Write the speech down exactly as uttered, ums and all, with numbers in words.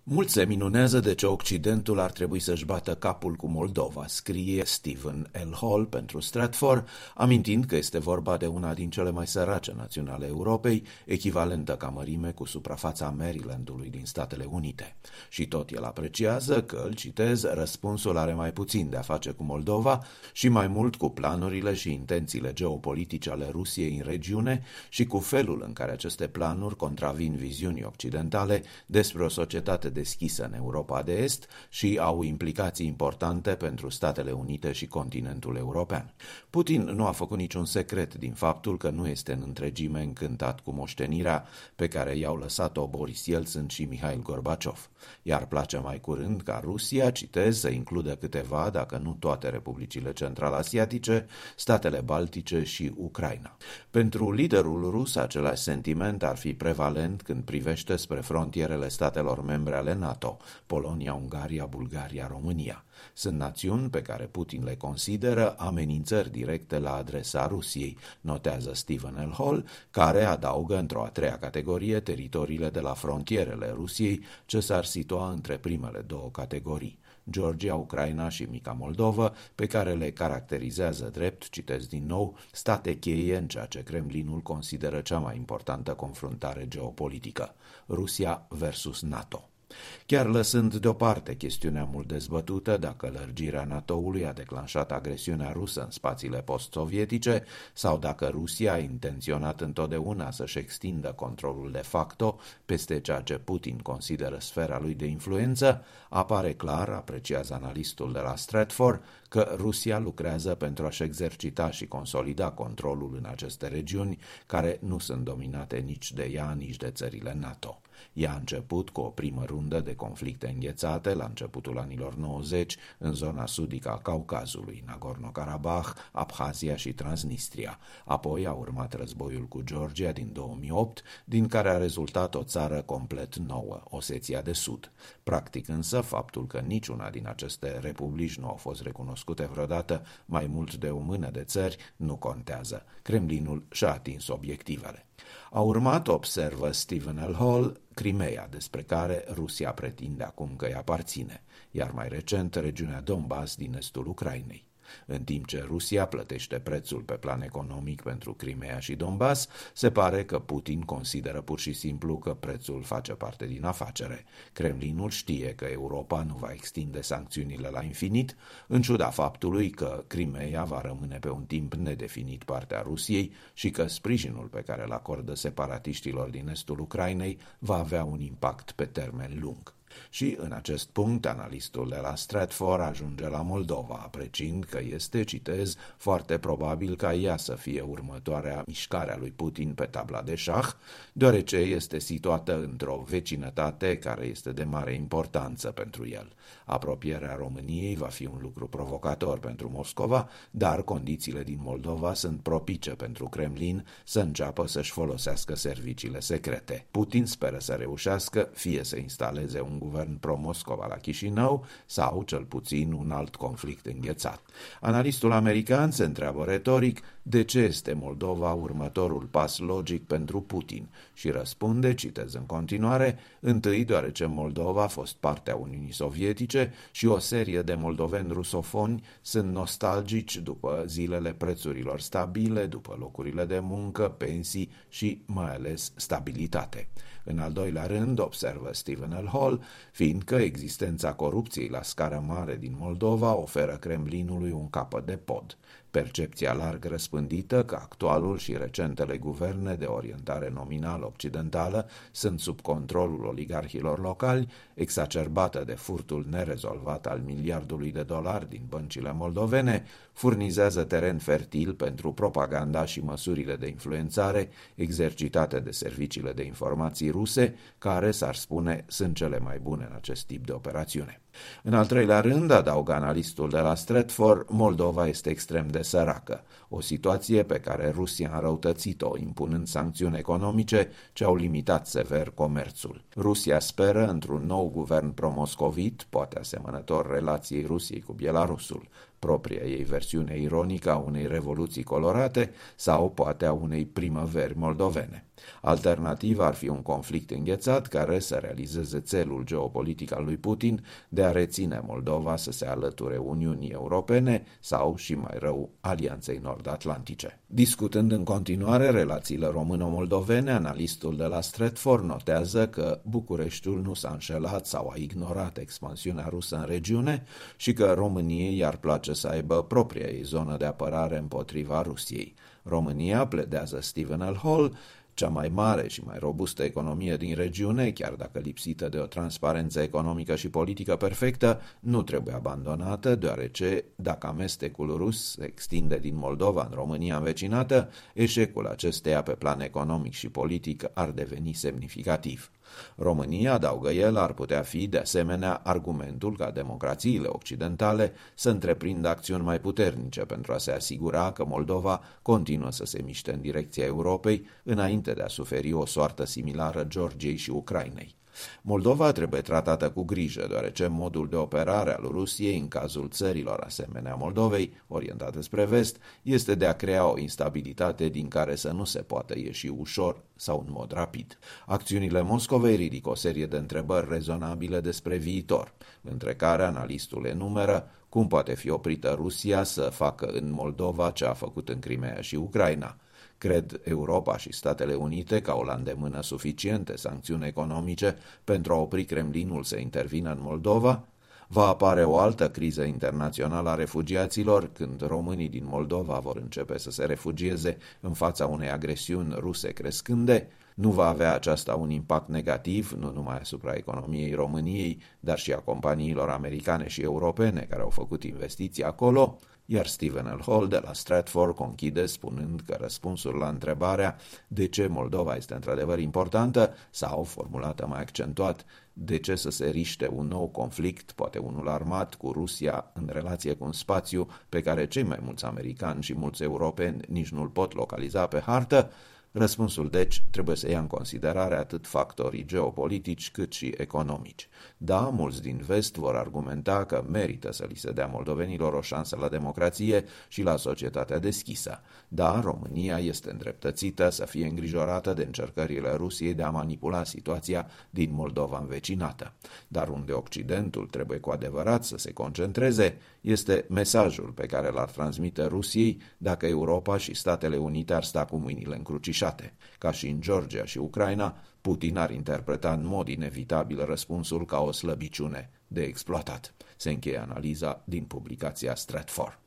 Mulți se minunează de ce Occidentul ar trebui să-și bată capul cu Moldova, scrie Stephen L. Hall pentru Stratfor, amintind că este vorba de una din cele mai sărace națiuni ale Europei, echivalentă ca mărime cu suprafața Marylandului din Statele Unite. Și tot el apreciază că, îl citez, răspunsul are mai puțin de a face cu Moldova și mai mult cu planurile și intențiile geopolitice ale Rusiei în regiune și cu felul în care aceste planuri contravin viziunii occidentale despre o societate deschisă în Europa de Est și au implicații importante pentru Statele Unite și continentul european. Putin nu a făcut niciun secret din faptul că nu este în întregime încântat cu moștenirea pe care i-au lăsat-o Boris Yeltsin și Mihail Gorbaciov. Iar place mai curând ca Rusia, citez, să includă câteva, dacă nu toate republicile central-asiatice, statele baltice și Ucraina. Pentru liderul rus, același sentiment ar fi prevalent când privește spre frontierele statelor membre ale NATO, Polonia, Ungaria, Bulgaria, România. Sunt națiuni pe care Putin le consideră amenințări directe la adresa Rusiei, notează Stephen L. Hall, care adaugă într-o a treia categorie teritoriile de la frontierele Rusiei, ce s-ar situa între primele două categorii, Georgia, Ucraina și Mica Moldovă, pe care le caracterizează drept, citez din nou, state cheie în ceea ce Kremlinul consideră cea mai importantă confruntare geopolitică, Rusia versus NATO. Chiar lăsând deoparte chestiunea mult dezbătută dacă lărgirea NATO-ului a declanșat agresiunea rusă în spațiile post-sovietice sau dacă Rusia a intenționat întotdeauna să-și extindă controlul de facto peste ceea ce Putin consideră sfera lui de influență, apare clar, apreciază analistul de la Stratfor, că Rusia lucrează pentru a-și exercita și consolida controlul în aceste regiuni care nu sunt dominate nici de ea, nici de țările NATO. Ea a început cu o primă rundă de conflicte înghețate la începutul anilor nouăzeci în zona sudică a Caucazului, Nagorno-Karabakh, Abhazia și Transnistria. Apoi a urmat războiul cu Georgia din două mii opt, din care a rezultat o țară complet nouă, Osetia de Sud. Practic însă, faptul că niciuna din aceste republici nu au fost recunoscute vreodată mai mult de o mână de țări nu contează. Kremlinul și-a atins obiectivele. A urmat, observă Stephen L. Hall, Crimea, despre care Rusia pretinde acum că îi aparține, iar mai recent regiunea Donbass din estul Ucrainei. În timp ce Rusia plătește prețul pe plan economic pentru Crimea și Donbass, se pare că Putin consideră pur și simplu că prețul face parte din afacere. Kremlinul știe că Europa nu va extinde sancțiunile la infinit, în ciuda faptului că Crimea va rămâne pe un timp nedefinit partea Rusiei și că sprijinul pe care îl acordă separatiștilor din estul Ucrainei va avea un impact pe termen lung. Și în acest punct, analistul de la Stratfor ajunge la Moldova, apreciind că este, citez, foarte probabil ca ea să fie următoarea mișcare a lui Putin pe tabla de șah, deoarece este situată într-o vecinătate care este de mare importanță pentru el. Apropierea României va fi un lucru provocator pentru Moscova, dar condițiile din Moldova sunt propice pentru Kremlin să înceapă să-și folosească serviciile secrete. Putin speră să reușească fie să instaleze un guvern pro-Moscova la Chișinău sau, cel puțin, un alt conflict înghețat. Analistul american se întreabă retoric de ce este Moldova următorul pas logic pentru Putin și răspunde, citez în continuare, întâi deoarece Moldova a fost parte a Uniunii Sovietice și o serie de moldoveni rusofoni sunt nostalgici după zilele prețurilor stabile, după locurile de muncă, pensii și mai ales stabilitate. În al doilea rând, observă Stephen L. Hall, fiindcă existența corupției la scară mare din Moldova oferă Kremlinului un capăt de pod. Percepția larg răspândită că actualul și recentele guverne de orientare nominal occidentală sunt sub controlul oligarhilor locali, exacerbată de furtul nerezolvat al miliardului de dolari din băncile moldovene, furnizează teren fertil pentru propaganda și măsurile de influențare exercitate de serviciile de informații ruse, care, s-ar spune, sunt cele mai bune în acest tip de operațiune. În al treilea rând, adaugă analistul de la Stratfor, Moldova este extrem de săracă, o situație pe care Rusia a înrăutățit-o, impunând sancțiuni economice ce au limitat sever comerțul. Rusia speră într-un nou guvern pro-moscovit, poate asemănător relației Rusiei cu Belarusul. propria ei versiune ironică a unei revoluții colorate sau poate a unei primăveri moldovene. Alternativa ar fi un conflict înghețat care să realizeze țelul geopolitic al lui Putin de a reține Moldova să se alăture Uniunii Europene sau, și mai rău, Alianței Nord-Atlantice. Discutând în continuare relațiile româno-moldovene, analistul de la Stratfor notează că Bucureștiul nu s-a înșelat sau a ignorat expansiunea rusă în regiune și că României i-ar place să aibă propria ei zonă de apărare împotriva Rusiei. România, pledează Stephen L. Hall, cea mai mare și mai robustă economie din regiune, chiar dacă lipsită de o transparență economică și politică perfectă, nu trebuie abandonată, deoarece, dacă amestecul rus se extinde din Moldova în România învecinată, eșecul acesteia pe plan economic și politic ar deveni semnificativ. România, adaugă el, ar putea fi, de asemenea, argumentul ca democrațiile occidentale să întreprindă acțiuni mai puternice pentru a se asigura că Moldova continuă să se miște în direcția Europei, înainte de a suferi o soartă similară Georgiei și Ucrainei. Moldova trebuie tratată cu grijă, deoarece modul de operare al Rusiei în cazul țărilor asemenea Moldovei, orientate spre vest, este de a crea o instabilitate din care să nu se poată ieși ușor sau în mod rapid. Acțiunile Moscovei ridică o serie de întrebări rezonabile despre viitor, între care analistul enumeră cum poate fi oprită Rusia să facă în Moldova ce a făcut în Crimea și Ucraina. Cred Europa și Statele Unite că au la îndemână suficiente sancțiuni economice pentru a opri Kremlinul să intervină în Moldova? Va apare o altă criză internațională a refugiaților când românii din Moldova vor începe să se refugieze în fața unei agresiuni ruse crescânde? Nu va avea aceasta un impact negativ nu numai asupra economiei României, dar și a companiilor americane și europene care au făcut investiții acolo? Iar Stephen L. Hall de la Stratfor conchide spunând că răspunsul la întrebarea de ce Moldova este într-adevăr importantă sau, formulată mai accentuat, de ce să se riște un nou conflict, poate unul armat, cu Rusia în relație cu un spațiu pe care cei mai mulți americani și mulți europeni nici nu-l pot localiza pe hartă, răspunsul, deci, trebuie să ia în considerare atât factorii geopolitici cât și economici. Da, mulți din vest vor argumenta că merită să li se dea moldovenilor o șansă la democrație și la societatea deschisă. Da, România este îndreptățită să fie îngrijorată de încercările Rusiei de a manipula situația din Moldova învecinată. Dar unde Occidentul trebuie cu adevărat să se concentreze este mesajul pe care l-ar transmite Rusiei dacă Europa și Statele Unite ar sta cu mâinile încrucișate. Ca și în Georgia și Ucraina, Putin ar interpreta în mod inevitabil răspunsul ca o slăbiciune de exploatat. Se încheie analiza din publicația Stratfor.